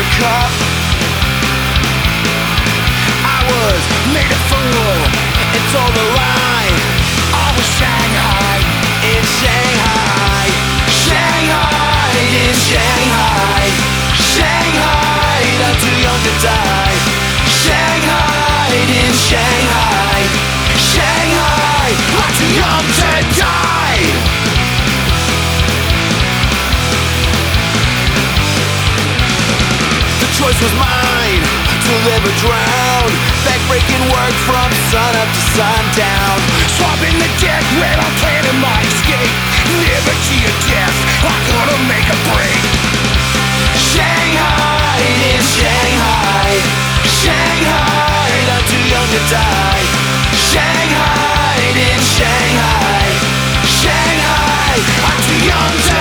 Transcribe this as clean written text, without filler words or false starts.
cup. I was made a fool and told a lie. All was Shanghai in Shanghai. Shanghai in Shanghai. Shanghai, I'm too young to die. Shanghai in Shanghai. Shanghai, I'm too young to die. The choice was mine, to live or drown. Back-breaking work from sun up to sundown. Swapping the deck when I'm planning my escape. Liberty or death, I'm gonna make a break. Shanghai in Shanghai. Shanghai, I'm too young to die. Shanghai in Shanghai. Shanghai, I'm too young to